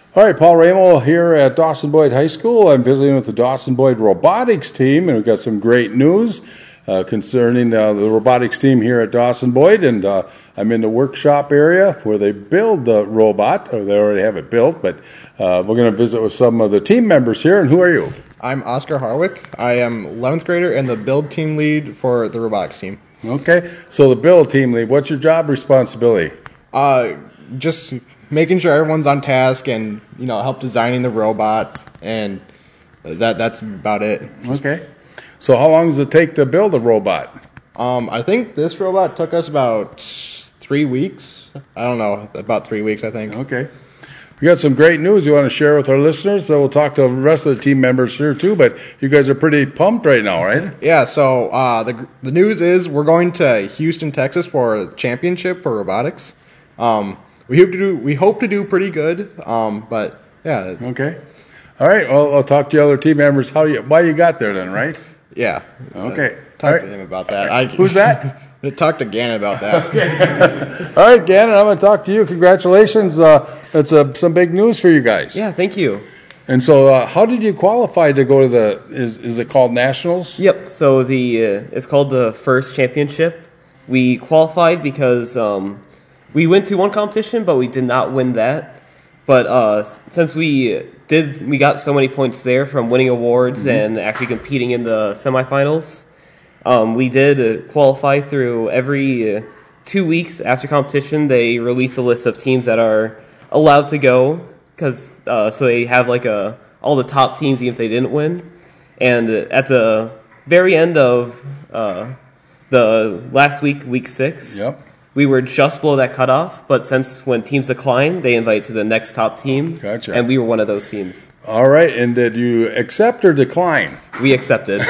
All right, Paul Ramo here at Dawson Boyd High School. I'm visiting with the Dawson Boyd robotics team, and we've got some great news concerning the robotics team here at Dawson Boyd. And I'm in the workshop area where they build the robot, or they already have it built, but we're going to visit with some of the team members here. And who are you? I'm Oscar Harwick. I am 11th grader and the build team lead for the robotics team. Okay, so the build team lead, what's your job responsibility? Just making sure everyone's on task and, help designing the robot, and that's about it. Okay. So how long does it take to build a robot? I think this robot took us about 3 weeks. I don't know, about 3 weeks, I think. Okay. We got some great news you want to share with our listeners, so we'll talk to the rest of the team members here too, but you guys are pretty pumped right now, right? Yeah, so the news is we're going to Houston, Texas for a championship for robotics. We hope to do pretty good, but yeah. Okay. All right, well, I'll talk to the other team members why you got there then, right? Yeah. Okay. Talk to him about that. Who's that? Talk to Gannon about that. Okay. All right, Gannon, I'm going to talk to you. Congratulations. It's some big news for you guys. Yeah, thank you. And so how did you qualify to go to is it called Nationals? Yep, so it's called the First Championship. We qualified because we went to one competition, but we did not win that. But since we got so many points there from winning awards and actually competing in the semifinals, we did qualify through every 2 weeks after competition. They release a list of teams that are allowed to go, because so they have all the top teams even if they didn't win. And at the very end of the last week 6, yep, we were just below that cutoff, but since when teams decline, they invite to the next top team. Gotcha. And we were one of those teams. All right, and did you accept or decline? We accepted.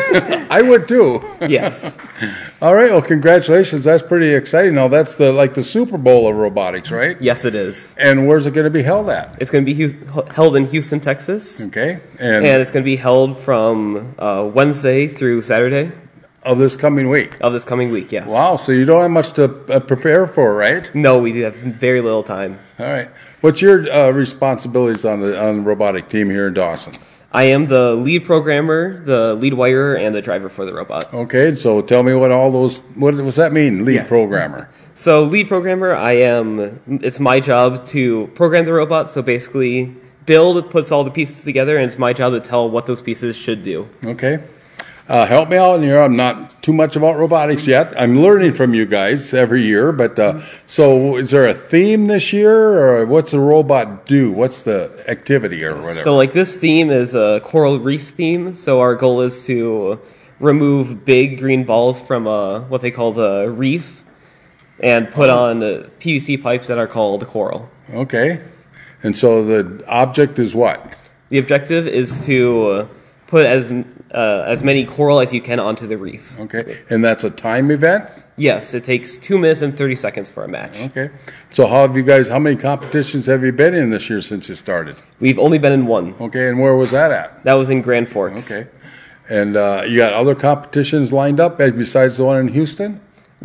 I would too. Yes. All right, well, congratulations. That's pretty exciting. Now, that's the Super Bowl of robotics, right? Yes, it is. And where's it going to be held at? It's going to be held in Houston, Texas. Okay. And it's going to be held from Wednesday through Saturday. Of this coming week? Of this coming week, yes. Wow, so you don't have much to prepare for, right? No, we have very little time. All right. What's your responsibilities on the robotic team here in Dawson? I am the lead programmer, the lead wirer, and the driver for the robot. Okay, so tell me what does that mean, lead programmer? So lead programmer, it's my job to program the robot, so basically puts all the pieces together, and it's my job to tell what those pieces should do. Okay. Help me out here. I'm not too much about robotics yet. I'm learning from you guys every year. But so is there a theme this year, or what's the robot do? What's the activity or whatever? So this theme is a coral reef theme. So our goal is to remove big green balls from what they call the reef and put on PVC pipes that are called coral. Okay. And so the object is what? The objective is to put as many coral as you can onto the reef. Okay, and that's a time event? Yes, it takes 2 minutes and 30 seconds for a match. Okay, so how many competitions have you been in this year since you started? We've only been in one. Okay, and where was that at? That was in Grand Forks. Okay, and you got other competitions lined up besides the one in Houston?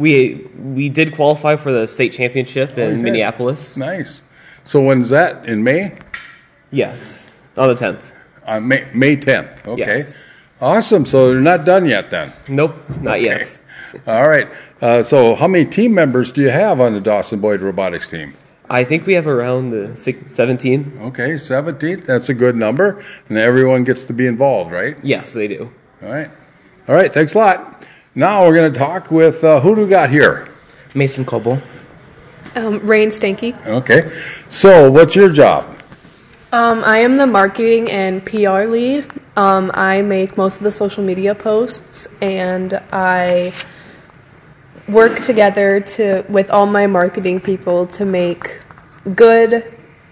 We did qualify for the state championship in Minneapolis. Nice. So when's that, in May? Yes, on the 10th. May 10th, okay. Yes. Awesome, so they're not done yet then? Nope, not yet. All right, so how many team members do you have on the Dawson Boyd robotics team? I think we have around 17. Okay, 17, that's a good number, and everyone gets to be involved, right? Yes, they do. All right, thanks a lot. Now we're going to talk with, who do we got here? Mason Coble. Rain Stanky. Okay, so what's your job? I am the marketing and PR lead. I make most of the social media posts, and I work together with all my marketing people to make good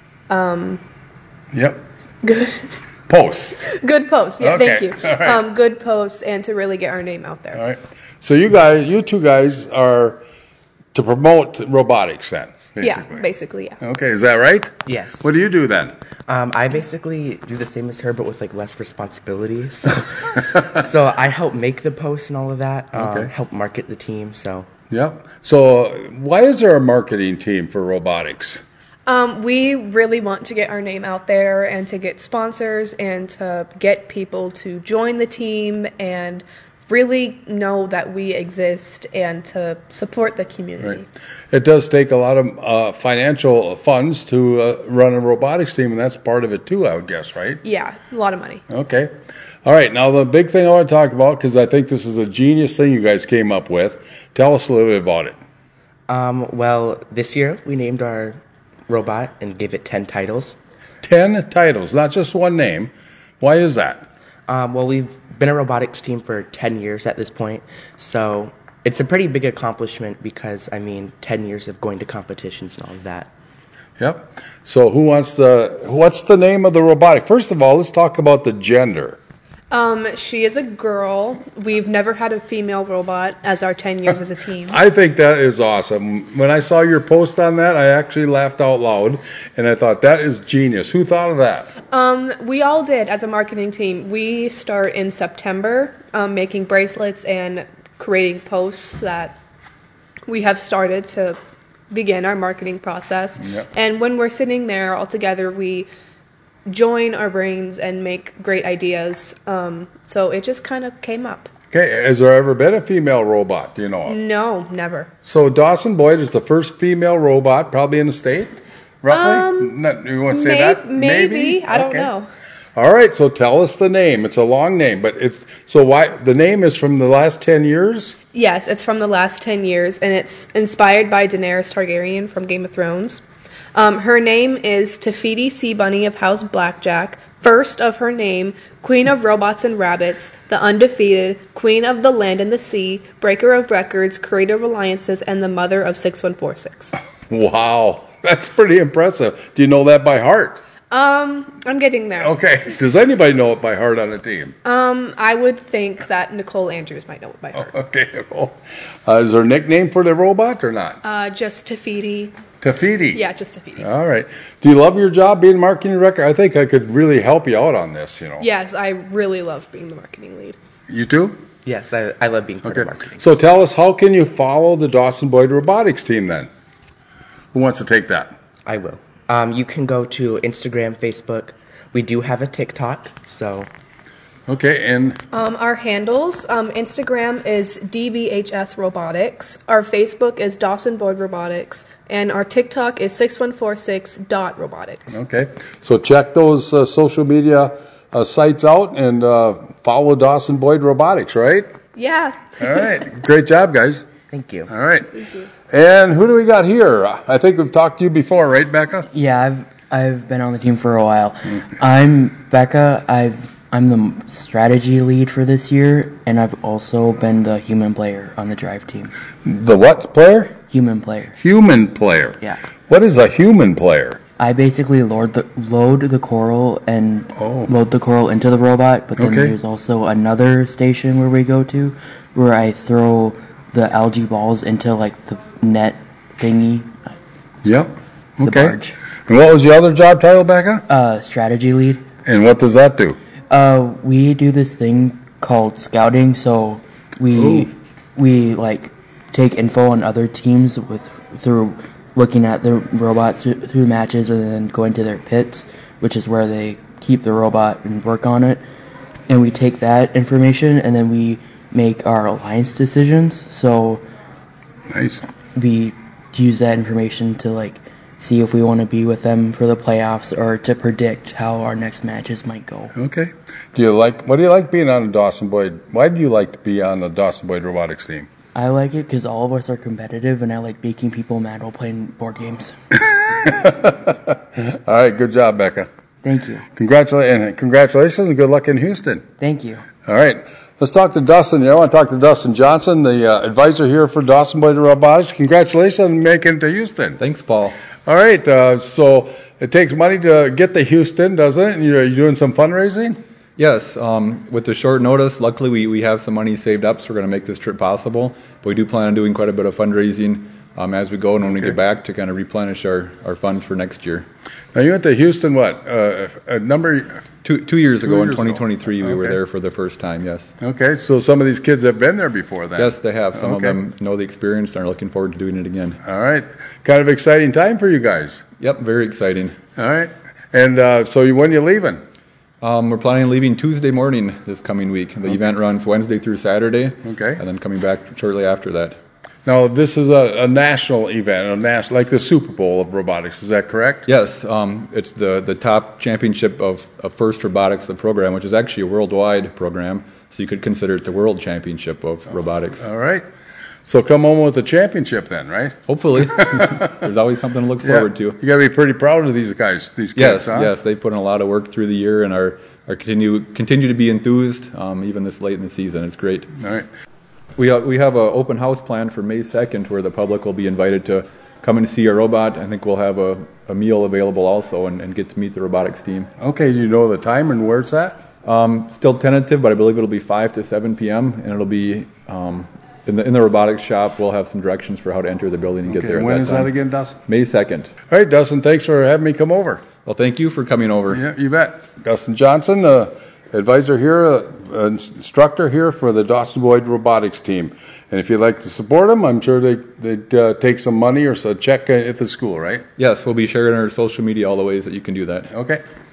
posts. Good posts. Yeah, okay. Thank you. Right. Good posts, and to really get our name out there. All right. So you two guys are to promote robotics then. Basically. Yeah, basically, yeah. Okay, is that right? Yes. What do you do then? I basically do the same as her, but with less responsibility. So, so I help make the posts and all of that. Help market the team. So. Yep. So why is there a marketing team for robotics? We really want to get our name out there and to get sponsors and to get people to join the team and really know that we exist and to support the community. Right. It does take a lot of financial funds to run a robotics team, and that's part of it too, I would guess, right? Yeah, a lot of money. Okay. All right. Now, the big thing I want to talk about, because I think this is a genius thing you guys came up with. Tell us a little bit about it. Well, this year we named our robot and gave it 10 titles. 10 titles, not just one name. Why is that? Well, we've been a robotics team for 10 years at this point, so it's a pretty big accomplishment because, 10 years of going to competitions and all of that. Yep. So what's the name of the robotic? First of all, let's talk about the gender. She is a girl. We've never had a female robot as our 10 years as a team. I think that is awesome. When I saw your post on that, I actually laughed out loud, and I thought, that is genius. Who thought of that? We all did as a marketing team. We start in September making bracelets and creating posts that we have started to begin our marketing process. Yep. And when we're sitting there all together, we join our brains and make great ideas. So it just kind of came up. Okay, has there ever been a female robot, do you know of? No, never. So Dawson Boyd is the first female robot probably in the state, roughly? You want to say that? Maybe. I don't Okay. know. All right, so tell us the name. It's a long name, but why the name is from the last 10 years? Yes, it's from the last 10 years, and it's inspired by Daenerys Targaryen from Game of Thrones. Her name is Tafiti Sea Bunny of House Blackjack, first of her name, Queen of Robots and Rabbits, the Undefeated, Queen of the Land and the Sea, Breaker of Records, Creator of Alliances, and the Mother of 6146. Wow, that's pretty impressive. Do you know that by heart? I'm getting there. Okay. Does anybody know it by heart on a team? I would think that Nicole Andrews might know it by heart. Okay. Well, is there a nickname for the robot or not? Just Tafiti. Tafiti. Yeah, just Tafiti. All right. Do you love your job being marketing director? I think I could really help you out on this, Yes, I really love being the marketing lead. You too? Yes, I love being part of marketing. So tell us, how can you follow the Dawson Boyd robotics team then? Who wants to take that? I will. You can go to Instagram, Facebook. We do have a TikTok, so... Okay, and... Our handles, Instagram is DBHS Robotics. Our Facebook is Dawson Boyd Robotics. And our TikTok is 6146.robotics. Okay, so check those social media sites out and follow Dawson Boyd Robotics, right? Yeah. All right, great job, guys. Thank you. All right. And who do we got here? I think we've talked to you before, right, Becca? Yeah, I've been on the team for a while. I'm Becca. I'm the strategy lead for this year, and I've also been the human player on the drive team. The what player? Human player. Human player. Yeah. What is a human player? I basically load the coral and load the coral into the robot, but then there's also another station where we go to where I throw the algae balls into like the net thingy. Yep. The barge. And what was the other job title, Becca? Strategy lead. And what does that do? We do this thing called scouting, so we like take info on other teams through looking at the robots through matches and then going to their pits, which is where they keep the robot and work on it. And we take that information and then we make our alliance decisions. So nice. We use that information to like see if we want to be with them for the playoffs or to predict how our next matches might go. Okay. What do you like being on the Dawson Boyd? Why do you like to be on the Dawson Boyd robotics team? I like it because all of us are competitive, and I like making people mad while playing board games. All right, good job, Becca. Thank you. Congratulations and good luck in Houston. Thank you. All right, let's talk to Dustin. I want to talk to Dustin Johnson, the advisor here for Dawson Boyd Robotics. Congratulations on making it to Houston. Thanks, Paul. All right, so it takes money to get to Houston, doesn't it? And you're doing some fundraising? Yes, with the short notice, luckily we have some money saved up, so we're going to make this trip possible. But we do plan on doing quite a bit of fundraising. as we go and when we get back to kind of replenish our funds for next year. Now, you went to Houston, what, a number... 2 years ago in years ago. 2023, we were Okay. there for the first time, yes. Okay, so some of these kids have been there before then. Yes, they have. Some of Okay. them know the experience and are looking forward to doing it again. All right. Kind of exciting time for you guys. Yep, very exciting. All right. And when are you leaving? We're planning on leaving Tuesday morning this coming week. The event runs Wednesday through Saturday. Okay. And then coming back shortly after that. Now, this is a national event, like the Super Bowl of robotics. Is that correct? Yes, it's the top championship of FIRST Robotics, the program, which is actually a worldwide program. So you could consider it the World Championship of Robotics. All right. So come home with a championship then, right? Hopefully. There's always something to look forward to. You got to be pretty proud of these guys, these kids, Yes, huh? yes, they put in a lot of work through the year and are continue to be enthused even this late in the season. It's great. All right. We have an open house planned for May 2nd where the public will be invited to come and see a robot. I think we'll have a meal available also and get to meet the robotics team. Okay, do you know the time and where it's at? Still tentative, but I believe it'll be 5 to 7 p.m. and it'll be in the robotics shop. We'll have some directions for how to enter the building and get there. When at is that time. that again, Dustin? May 2nd. All right, Dustin, thanks for having me come over. Well, thank you for coming over. Yeah, you bet. Dustin Johnson, advisor here, instructor here for the Dawson Boyd robotics team. And if you'd like to support them, I'm sure they'd take some money or a check at the school, right? Yes, we'll be sharing our social media all the ways that you can do that. Okay.